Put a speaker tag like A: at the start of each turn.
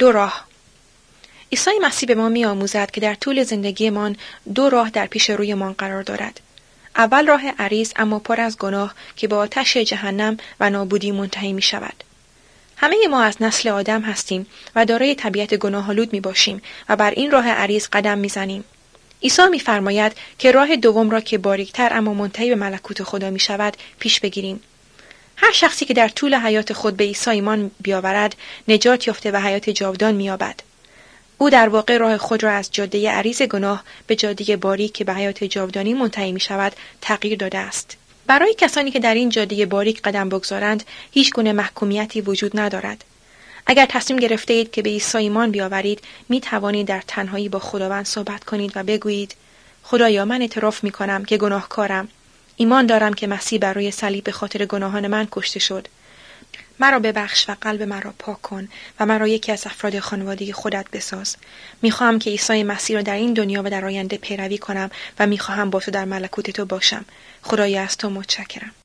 A: 2 راه. عیسی مسیح به ما می‌آموزد که در طول زندگیمان 2 راه در پیش رویمان قرار دارد. اول راه عریض اما پر از گناه که به آتش جهنم و نابودی منتهی می‌شود. همه ما از نسل آدم هستیم و دارای طبیعت گناه‌آلود می‌باشیم و بر این راه عریض قدم می‌زنیم. عیسی می‌فرماید که راه دوم را که باریک‌تر اما منتهی به ملکوت خدا می‌شود پیش بگیریم. هر شخصی که در طول حیات خود به عیسی ایمان بیاورد نجات یافته و حیات جاودان می‌یابد. او در واقع راه خود را از جاده عریض گناه به جاده باریک که به حیات جاودانی منتهی می‌شود تغییر داده است. برای کسانی که در این جاده باریک قدم بگذارند هیچ گونه محکومیتی وجود ندارد. اگر تصمیم گرفته اید که به عیسی ایمان بیاورید می توانید در تنهایی با خداوند صحبت کنید و بگویید خدایا من اعتراف می کنم که گناهکارم. ایمان دارم که مسیح بر روی صلیب به خاطر گناهان من کشته شد. مرا ببخش و قلب مرا پاک کن و مرا یکی از افراد خانواده خودت بساز. میخواهم که عیسی مسیح را در این دنیا و در آینده پیروی کنم و میخواهم با تو در ملکوت تو باشم. خدایا از تو متشکرم.